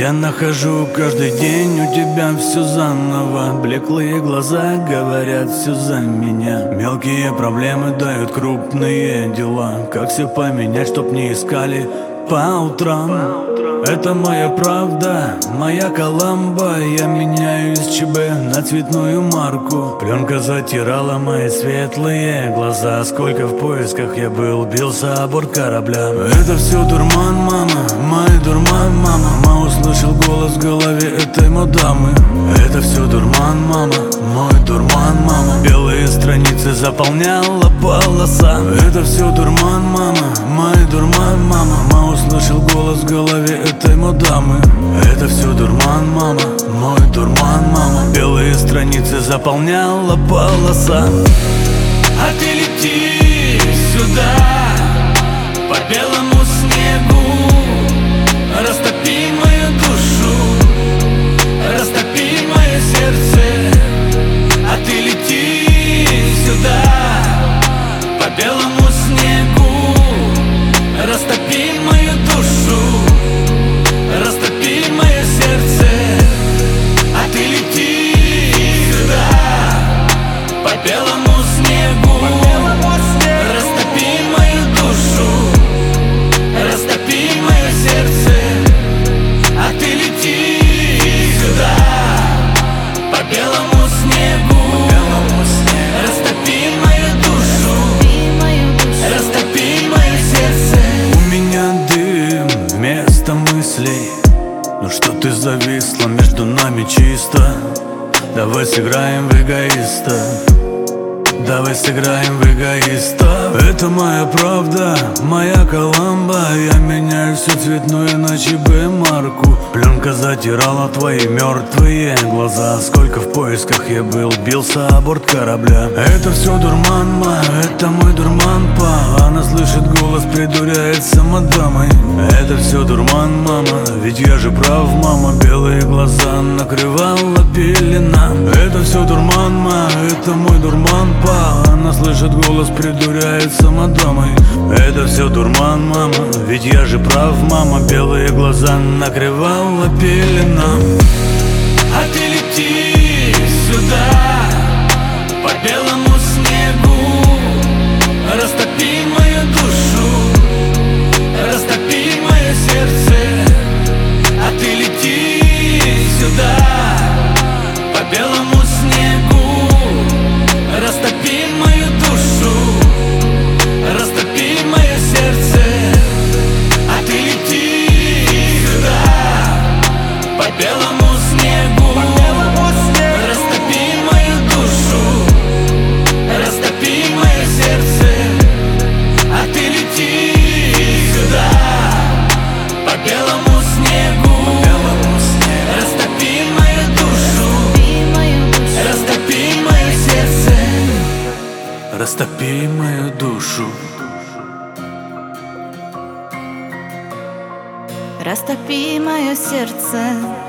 Я нахожу каждый день у тебя все заново. Блеклые глаза говорят все за меня. Мелкие проблемы дают крупные дела. Как все поменять, чтоб не искали по утрам? Это моя правда, моя Коломбо. Я меняю из ЧБ на цветную марку. Пленка затирала мои светлые глаза. Сколько в поисках я был, бился о борт корабля. Это все дурман, мама, мой дурман, мама. Услышал голос в голове этой мадамы. Это все дурман, мама, мой дурман, мама. Белые страницы заполняла полоса. Это все дурман, мама, мой дурман, мама. Услышал голос в голове этой мадамы. Это все дурман, мама, мой дурман, мама. Белые страницы заполняла полоса. А ты лети сюда по белому снегу, растопи мою душу, растопи мое сердце. А ты лети сюда по белому снегу, растопи мою душу, растопи мое сердце. А ты лети сюда по белому снегу, растопи мою душу, растопи мое сердце. А ты лети сюда по белому снегу, растопи мою душу, растопи мое сердце. У меня дым вместо мыслей. Ну что ты зависла, между нами чисто. Давай сыграем в эгоиста, давай сыграем в эгоиста. Это моя правда, моя Коломбо. Я меняю всю цветную на ЧБ марку. Пленка затирала твои мертвые глаза. Сколько в поисках я был, бился о борт корабля. Это все дурман, ма, это мой дурман, па. Она слышит голос, придуряется мадамой. Это все дурман, мама, ведь я же прав, мама. Белые глаза накрывала пелена. Это все дурман, ма, это мой дурман, па. Она слышит голос, придуряется мадамой. Это все дурман, мама, ведь я же прав, мама. Белые глаза накрывала пелена. А ты лети сюда по белому снегу, растопи мою душу, растопи мое сердце. А ты лети сюда по белому снегу, растопи мою душу, растопи мое сердце. А ты лети сюда по белому снегу, растопи мою душу, растопи мое сердце. А ты лети сюда по белому снегу, растопи мою душу, растопи мое сердце. Растопи мою душу, растопи мое сердце.